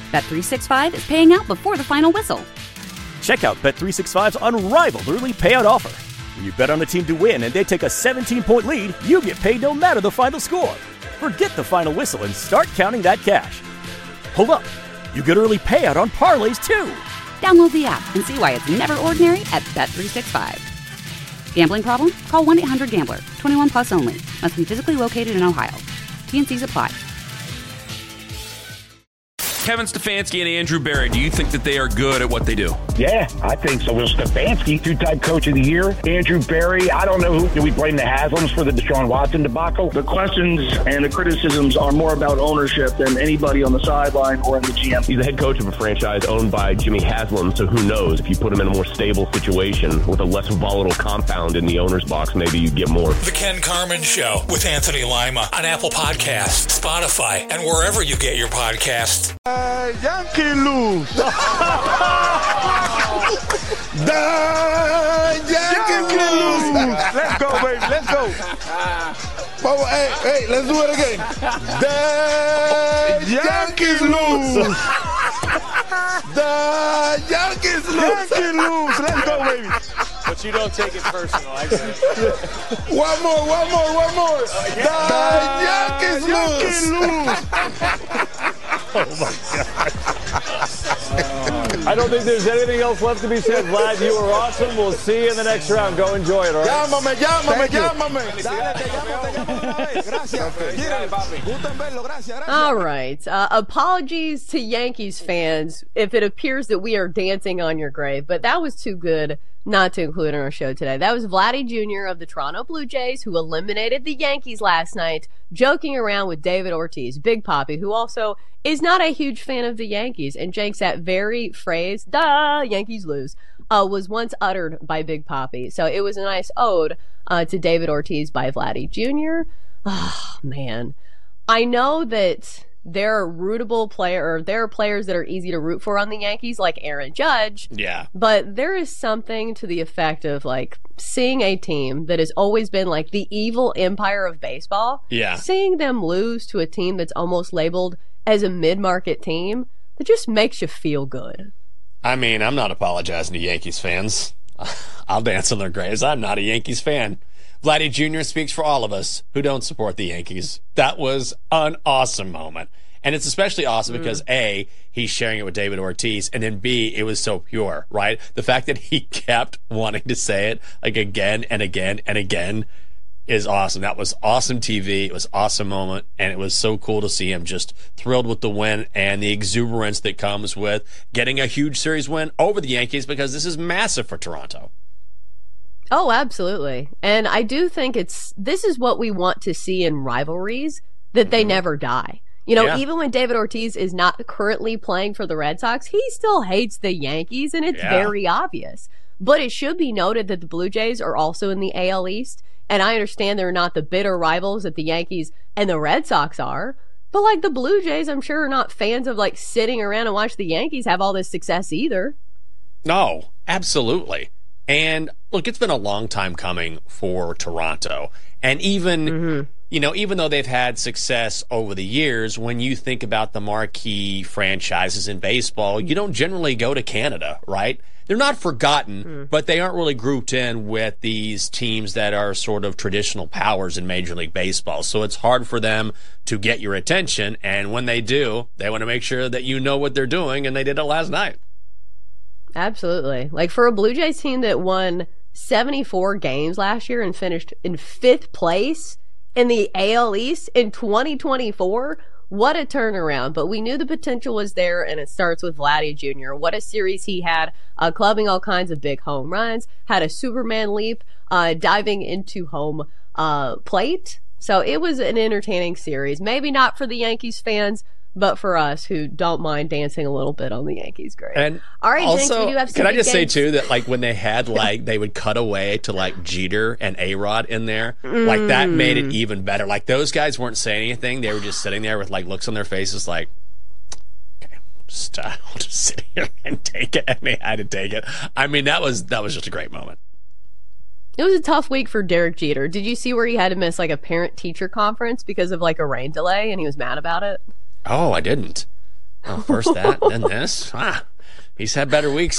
Bet365 is paying out before the final whistle. Check out Bet365's unrivaled early payout offer. When you bet on a team to win and they take a 17-point lead, you get paid no matter the final score. Forget the final whistle and start counting that cash. Hold up. You get early payout on parlays, too. Download the app and see why it's never ordinary at Bet365. Gambling problem? Call 1-800-GAMBLER. 21 plus only. Must be physically located in Ohio. T&Cs apply. Kevin Stefanski and Andrew Berry, do you think that they are good at what they do? Yeah, I think so. Well, Stefanski, two-time coach of the year. Andrew Berry, I don't know who. Do we blame the Haslams for the Deshaun Watson debacle? The questions and the criticisms are more about ownership than anybody on the sideline or in the GM. He's the head coach of a franchise owned by Jimmy Haslam, so who knows? If you put him in a more stable situation with a less volatile compound in the owner's box, maybe you get more. The Ken Carman Show with Anthony Lima on Apple Podcasts, Spotify, and wherever you get your podcasts. Yankee lose. The Yankees lose. Let's go, baby. Let's go. Hey, let's do it again. The Yankees lose. The Yankees lose. Let's go, baby. But you don't take it personal. I get it. One more. The Yankees lose. Oh, my God. I don't think there's anything else left to be said. Vlad, you were awesome. We'll see you in the next round. Go enjoy it, all right? All right. Apologies to Yankees fans if it appears that we are dancing on your grave, but that was too good not to include in our show today. That was Vladdy Jr. of the Toronto Blue Jays, who eliminated the Yankees last night, joking around with David Ortiz, Big Papi, who also is not a huge fan of the Yankees. And Jenks, that very phrase, "Duh, Yankees lose," was once uttered by Big Papi. So it was a nice ode to David Ortiz by Vladdy Jr. Oh, man. I know that there are there are players that are easy to root for on the Yankees, like Aaron Judge. Yeah. But there is something to the effect of, like, seeing a team that has always been, like, the evil empire of baseball. Yeah. Seeing them lose to a team that's almost labeled as a mid-market team, that just makes you feel good. I mean, I'm not apologizing to Yankees fans. I'll dance on their graves. I'm not a Yankees fan. Vladdy Jr. speaks for all of us who don't support the Yankees. That was an awesome moment. And it's especially awesome because, A, he's sharing it with David Ortiz, and then, B, it was so pure, right? The fact that he kept wanting to say it, like, again and again and again is awesome. That was awesome TV. It was an awesome moment, and it was so cool to see him just thrilled with the win and the exuberance that comes with getting a huge series win over the Yankees, because this is massive for Toronto. Oh, absolutely. And I do think this is what we want to see in rivalries, that they never die. You know, even when David Ortiz is not currently playing for the Red Sox, he still hates the Yankees, and it's very obvious. But it should be noted that the Blue Jays are also in the AL East, and I understand they're not the bitter rivals that the Yankees and the Red Sox are. But, like, the Blue Jays, I'm sure, are not fans of, like, sitting around and watch the Yankees have all this success either. No, absolutely. And look, it's been a long time coming for Toronto. And even, you know, even though they've had success over the years, when you think about the marquee franchises in baseball, you don't generally go to Canada, right? They're not forgotten, but they aren't really grouped in with these teams that are sort of traditional powers in Major League Baseball. So it's hard for them to get your attention. And when they do, they want to make sure that you know what they're doing, and they did it last night. Absolutely. Like, for a Blue Jays team that won 74 games last year and finished in 5th place in the AL East in 2024, what a turnaround. But we knew the potential was there, and it starts with Vladdy Jr. What a series he had, clubbing all kinds of big home runs, had a Superman leap, diving into home plate. So it was an entertaining series. Maybe not for the Yankees fans, but for us who don't mind dancing a little bit on the Yankees grave. And all right, also, Jenks, we do have some can I just say games. too that, like, when they had, like, they would cut away to, like, Jeter and A-Rod in there, like, that made it even better. Like, those guys weren't saying anything; they were just sitting there with, like, looks on their faces, like, okay, I'll just sit here and take it. And they had to take it. I mean, that was just a great moment. It was a tough week for Derek Jeter. Did you see where he had to miss, like, a parent-teacher conference because of, like, a rain delay, and he was mad about it? Oh, I didn't. Oh, first that, then this. He's had better weeks.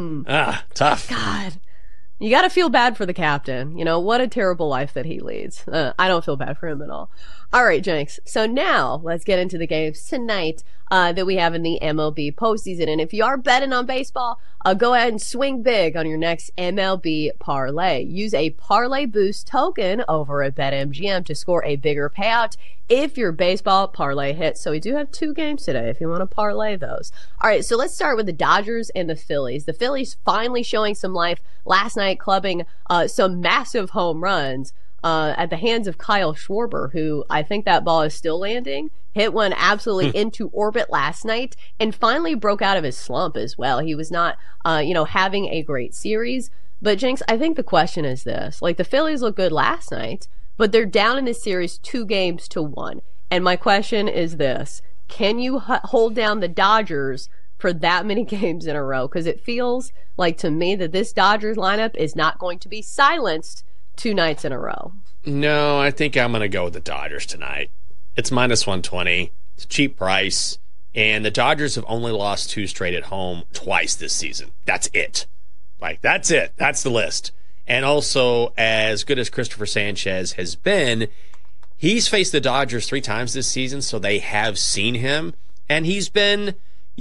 Tough. God. You got to feel bad for the captain. You know, what a terrible life that he leads. I don't feel bad for him at all. All right, Jenks. So now let's get into the games tonight that we have in the MLB postseason. And if you are betting on baseball, go ahead and swing big on your next MLB parlay. Use a Parlay Boost token over at BetMGM to score a bigger payout if your baseball parlay hits. So we do have 2 games today if you want to parlay those. All right, so let's start with the Dodgers and the Phillies. The Phillies finally showing some life last night, clubbing some massive home runs at the hands of Kyle Schwarber, who I think that ball is still landing. Hit one absolutely into orbit last night and finally broke out of his slump as well. He was not, having a great series. But Jenks, I think the question is this. Like, the Phillies look good last night, but they're down in this series 2-1. And my question is this. Can you hold down the Dodgers for that many games in a row? Because it feels like to me that this Dodgers lineup is not going to be silenced 2 nights in a row. No, I think I'm going to go with the Dodgers tonight. It's -120. It's a cheap price. And the Dodgers have only lost 2 straight at home twice this season. That's it. That's it. That's the list. And also, as good as Christopher Sanchez has been, he's faced the Dodgers 3 times this season, so they have seen him. And he's been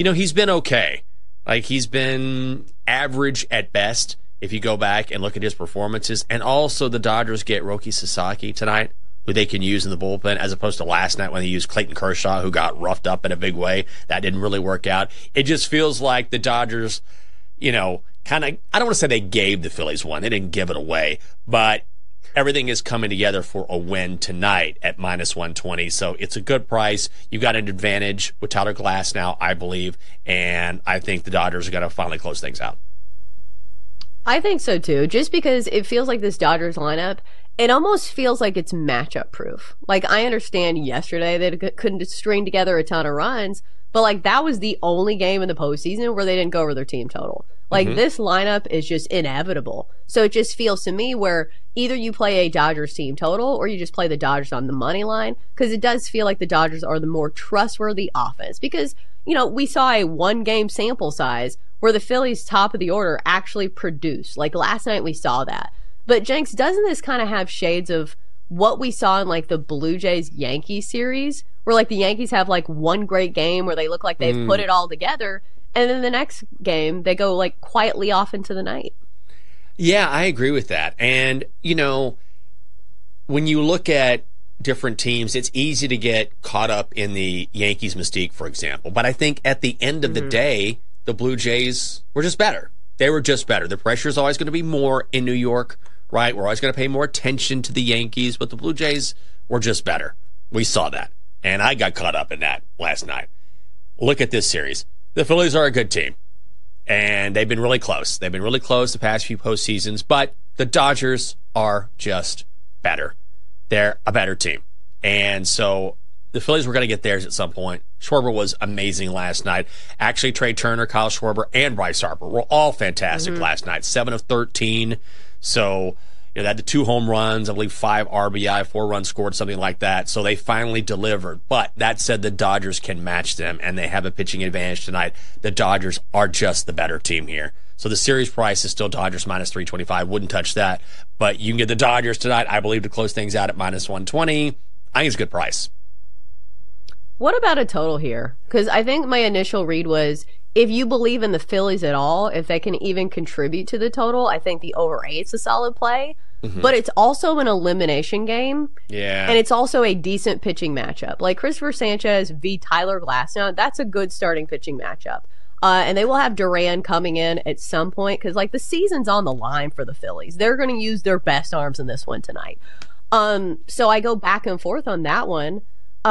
okay. He's been average at best if you go back and look at his performances. And also, the Dodgers get Roki Sasaki tonight, who they can use in the bullpen, as opposed to last night when they used Clayton Kershaw, who got roughed up in a big way. That didn't really work out. It just feels like the Dodgers, I don't want to say they gave the Phillies one. They didn't give it away. But everything is coming together for a win tonight at -120. So it's a good price. You've got an advantage with Tyler Glass now, I believe. And I think the Dodgers are going to finally close things out. I think so too, just because it feels like this Dodgers lineup, it almost feels like it's matchup proof. I understand yesterday they couldn't string together a ton of runs, but that was the only game in the postseason where they didn't go over their team total. This lineup is just inevitable. So it just feels to me where either you play a Dodgers team total or you just play the Dodgers on the money line, because it does feel like the Dodgers are the more trustworthy offense. Because, we saw a 1-game sample size where the Phillies top of the order actually produced. Last night we saw that. But Jenks, doesn't this kind of have shades of what we saw in the Blue Jays-Yankees series, where the Yankees have one great game where they look like they've put it all together, and then the next game they go quietly off into the night? Yeah, I agree with that. And, when you look at different teams, it's easy to get caught up in the Yankees mystique, for example. But I think at the end of the day, the Blue Jays were just better. They were just better. The pressure is always going to be more in New York, right? We're always going to pay more attention to the Yankees, but the Blue Jays were just better. We saw that. And I got caught up in that last night. Look at this series. The Phillies are a good team. And they've been really close. They've been really close the past few postseasons, but the Dodgers are just better. They're a better team. And so the Phillies were going to get theirs at some point. Schwarber was amazing last night. Actually, Trey Turner, Kyle Schwarber, and Bryce Harper were all fantastic last night. 7 of 13. So, they had the 2 home runs, I believe 5 RBI, 4 runs scored, something like that. So they finally delivered. But that said, the Dodgers can match them, and they have a pitching advantage tonight. The Dodgers are just the better team here. So the series price is still Dodgers -325. Wouldn't touch that. But you can get the Dodgers tonight, I believe, to close things out at -120. I think it's a good price. What about a total here? Because I think my initial read was, if you believe in the Phillies at all, if they can even contribute to the total, I think the over 8's a solid play. But it's also an elimination game. Yeah. And it's also a decent pitching matchup. Christopher Sanchez v. Tyler Glasnow, that's a good starting pitching matchup. And they will have Duran coming in at some point because, the season's on the line for the Phillies. They're going to use their best arms in this one tonight. So I go back and forth on that one.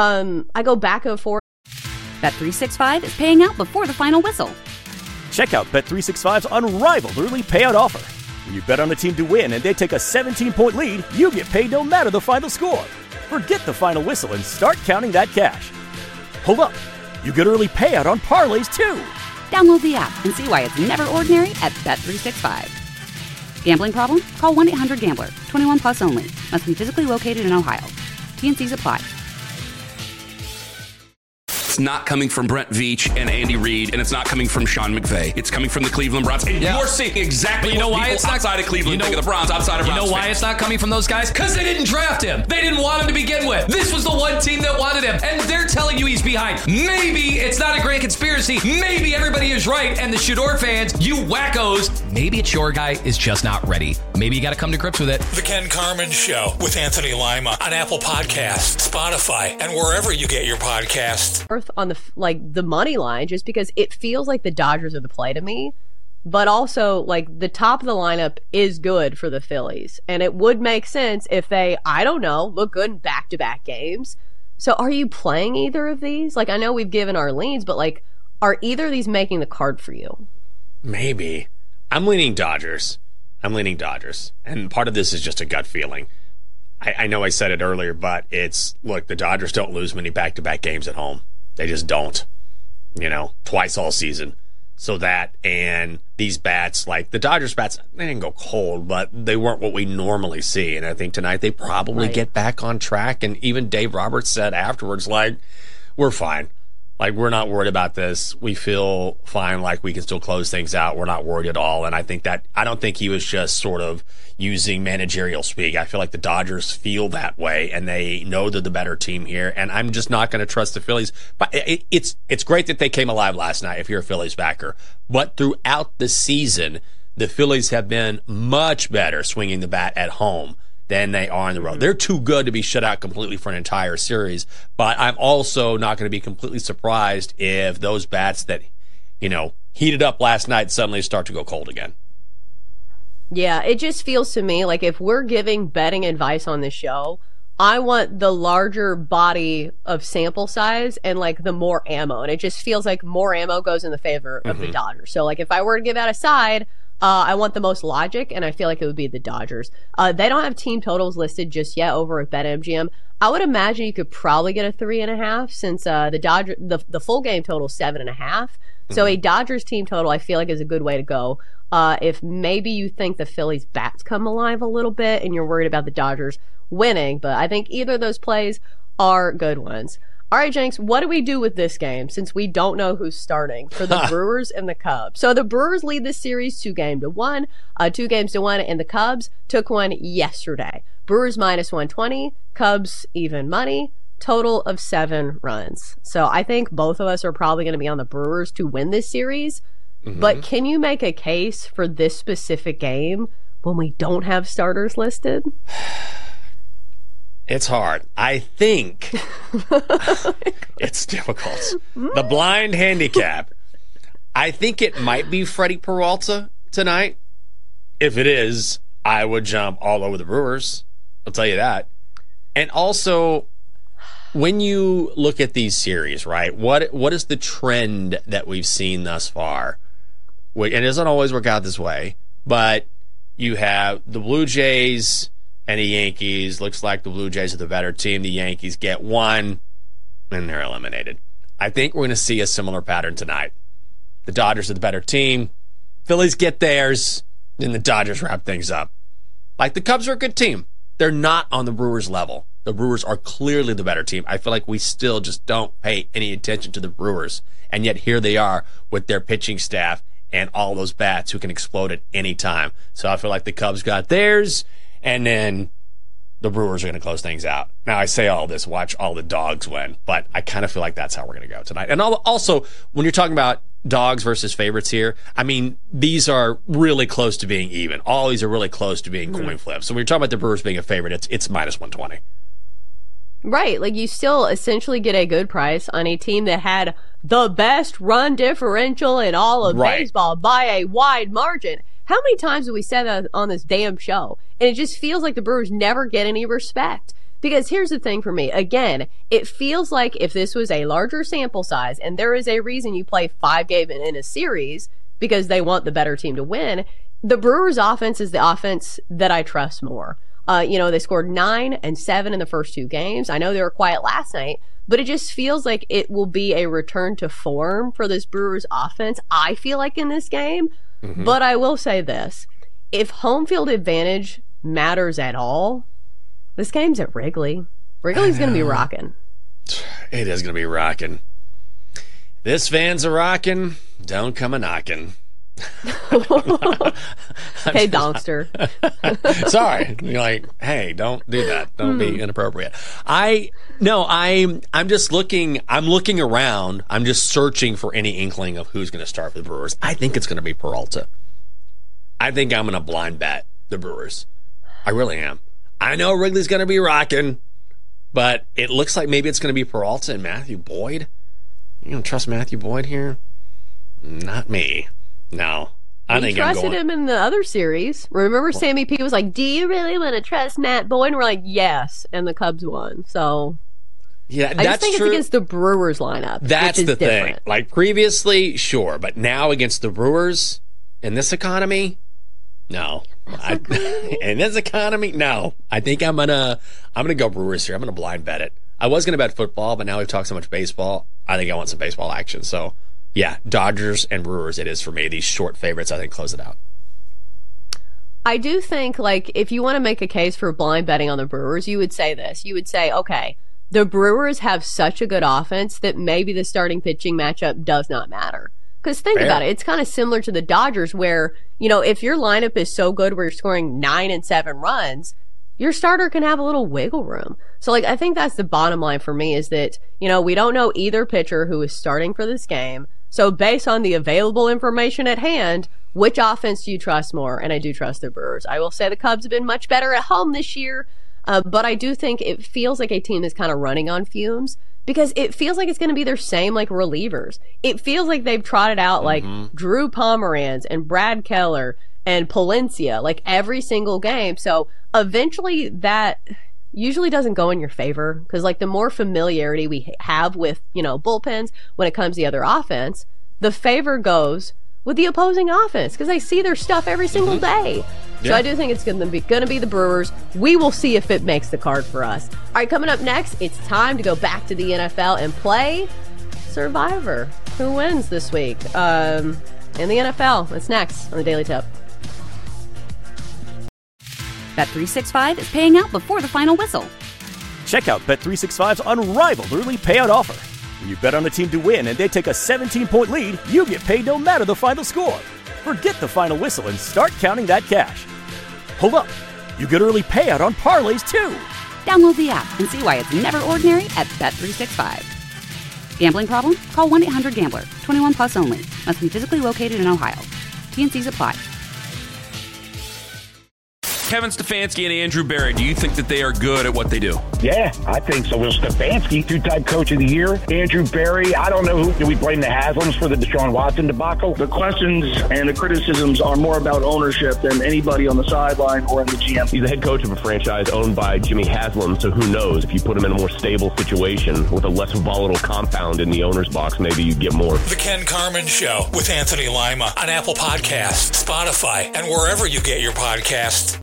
Bet365 is paying out before the final whistle. Check out Bet365's unrivaled early payout offer. When you bet on a team to win and they take a 17-point lead, you get paid no matter the final score. Forget the final whistle and start counting that cash. Hold up. You get early payout on parlays, too. Download the app and see why it's never ordinary at Bet365. Gambling problem? Call 1-800-GAMBLER. 21 plus only. Must be physically located in Ohio. T&Cs apply. it's not coming from Brent Veach and Andy Reid, and it's not coming from Sean McVay. It's coming from the Cleveland Browns. And you're seeing exactly what people outside of Cleveland think of the Browns, outside of Browns. You know why it's not coming from those guys? Because they didn't draft him. They didn't want him to begin with. This was the one team that wanted him, and they're telling you he's behind. Maybe it's not a great conspiracy. Maybe everybody is right, and the Shador fans, you wackos, maybe it's your guy is just not ready. Maybe you got to come to grips with it. The Ken Carman Show with Anthony Lima on Apple Podcasts, Spotify, and wherever you get your podcasts. On the money line, just because it feels like the Dodgers are the play to me, but also like the top of the lineup is good for the Phillies, and it would make sense if they, I don't know, look good in back-to-back games. So are you playing either of these? Like, I know we've given our leans, but like, are either of these making the card for you? Maybe. I'm leaning Dodgers. And part of this is just a gut feeling. I know I said it earlier, but look, the Dodgers don't lose many back-to-back games at home. They just don't. Twice all season. So that, and these bats, like the Dodgers bats, they didn't go cold, but they weren't what we normally see. And I think tonight they probably get back on track. And even Dave Roberts said afterwards, like, we're fine. Like, we're not worried about this. We feel fine, like we can still close things out. We're not worried at all. And I don't think he was just sort of using managerial speak. I feel like the Dodgers feel that way, and they know they're the better team here. And I'm just not going to trust the Phillies. But it's great that they came alive last night if you're a Phillies backer. But throughout the season, the Phillies have been much better swinging the bat at home than they are on the road. They're too good to be shut out completely for an entire series, but I'm also not going to be completely surprised if those bats that, heated up last night suddenly start to go cold again. Yeah, it just feels to me like if we're giving betting advice on this show, I want the larger body of sample size and like the more ammo, and it just feels like more ammo goes in the favor of the Dodgers. So like if I were to give out a side, I want the most logic, and I feel like it would be the Dodgers. They don't have team totals listed just yet over at BetMGM. I would imagine you could probably get a 3.5 since the full game total is 7.5. So a Dodgers team total, I feel like, is a good way to go. If maybe you think the Phillies bats come alive a little bit and you're worried about the Dodgers winning, but I think either of those plays are good ones. All right, Jenks, what do we do with this game since we don't know who's starting for the Brewers and the Cubs? So the Brewers lead this series 2-1, and the Cubs took one yesterday. Brewers -120, Cubs even money, total of 7 runs. So I think both of us are probably going to be on the Brewers to win this series. But can you make a case for this specific game when we don't have starters listed? It's hard. I think it's difficult. The blind handicap. I think it might be Freddie Peralta tonight. If it is, I would jump all over the Brewers. I'll tell you that. And also, when you look at these series, right, what is the trend that we've seen thus far? And it doesn't always work out this way, but you have the Blue Jays and the Yankees. Looks like the Blue Jays are the better team. The Yankees get one, and they're eliminated. I think we're going to see a similar pattern tonight. The Dodgers are the better team. Phillies get theirs, then the Dodgers wrap things up. Like, the Cubs are a good team. They're not on the Brewers' level. The Brewers are clearly the better team. I feel like we still just don't pay any attention to the Brewers. And yet here they are with their pitching staff and all those bats who can explode at any time. So I feel like the Cubs got theirs, and then the Brewers are going to close things out. Now, I say all this, watch all the dogs win, but I kind of feel like that's how we're going to go tonight. And also, when you're talking about dogs versus favorites here, I mean, these are really close to being even. All these are really close to being coin flips. So when you're talking about the Brewers being a favorite, it's -120. Right, like you still essentially get a good price on a team that had the best run differential in all of baseball by a wide margin. How many times have we said that on this damn show? And it just feels like the Brewers never get any respect. Because here's the thing for me. Again, it feels like if this was a larger sample size, and there is a reason you play 5 games in a series because they want the better team to win, the Brewers offense is the offense that I trust more. They scored 9 and 7 in the first 2 games. I know they were quiet last night, but it just feels like it will be a return to form for this Brewers offense, I feel like, in this game. But I will say this. If home field advantage matters at all, this game's at Wrigley. Wrigley's going to be rocking. It is going to be rocking. This fan's a rockin', don't come a knockin'. Hey, Donkster. Sorry. You're like, hey, don't do that. Don't be inappropriate. I'm just looking around. I'm just searching for any inkling of who's going to start for the Brewers. I think it's going to be Peralta. I think I'm going to blind bet the Brewers. I really am. I know Wrigley's going to be rocking, but it looks like maybe it's going to be Peralta and Matthew Boyd. You don't trust Matthew Boyd here? Not me. No. I think I'm going. You trusted him in the other series. Remember, Sammy P was like, do you really want to trust Matt Boyd? And we're like, yes. And the Cubs won. So, yeah, I just think it's against the Brewers lineup. That's the different thing. Like previously, sure. But now against the Brewers in this economy, no. In this economy, no. I think I'm gonna go Brewers here. I'm gonna blind bet it. I was gonna bet football, but now we've talked so much baseball. I think I want some baseball action. So, yeah, Dodgers and Brewers it is for me. These short favorites, I think, close it out. I do think, like, if you want to make a case for blind betting on the Brewers, you would say this. You would say, okay, the Brewers have such a good offense that maybe the starting pitching matchup does not matter. Because think about it. It's kind of similar to the Dodgers where, you know, if your lineup is so good where you're scoring 9 and 7 runs, your starter can have a little wiggle room. So, like, I think that's the bottom line for me is that, you know, we don't know either pitcher who is starting for this game. So based on the available information at hand, which offense do you trust more? And I do trust the Brewers. I will say the Cubs have been much better at home this year, but I do think it feels like a team that's kind of running on fumes because it feels like it's going to be their same, like, relievers. It feels like they've trotted out, like, Drew Pomeranz and Brad Keller and Palencia, like, every single game. So eventually that usually doesn't go in your favor because, like, the more familiarity we have with, you know, bullpens when it comes to the other offense, the favor goes with the opposing offense because they see their stuff every single day. So I do think it's going to be the Brewers. We will see if it makes the card for us. All right, coming up next, it's time to go back to the NFL and play Survivor. Who wins this week in the NFL? That's next on the Daily Tip. Bet365 is paying out before the final whistle. Check out Bet365's unrivaled early payout offer. When you bet on a team to win and they take a 17-point lead, you get paid no matter the final score. Forget the final whistle and start counting that cash. Hold up. You get early payout on parlays, too. Download the app and see why it's never ordinary at Bet365. Gambling problem? Call 1-800-GAMBLER. 21 plus only. Must be physically located in Ohio. T&Cs apply. Kevin Stefanski and Andrew Berry, do you think that they are good at what they do? Yeah, I think so. Will Stefanski, two-time coach of the year. Andrew Berry, I don't know who. Do we blame the Haslams for the Deshaun Watson debacle? The questions and the criticisms are more about ownership than anybody on the sideline or in the GM. He's the head coach of a franchise owned by Jimmy Haslam, so who knows? If you put him in a more stable situation with a less volatile compound in the owner's box, maybe you get more. The Ken Carman Show with Anthony Lima on Apple Podcasts, Spotify, and wherever you get your podcasts.